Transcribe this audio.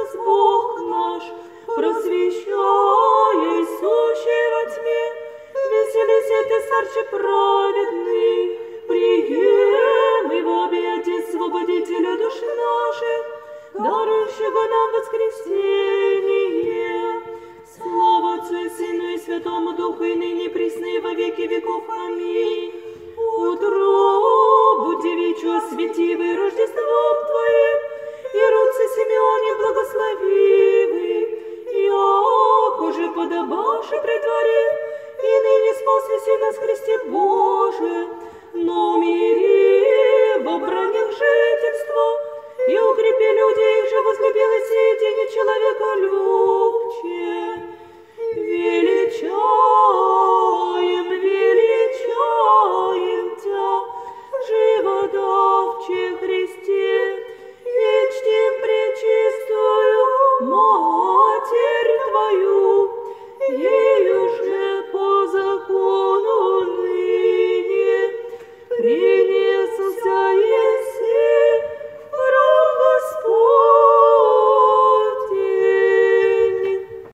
нас Бог наш, просвещай сущий во тьме. Веселись ты, старче праведный, прием его объятия освободителя душ наших, дарующего нам воскресение. Слава Отцу и Сыну и Святому Духу, и ныне, и присно, и во веки веков. Аминь. Утробу девичью освети вы,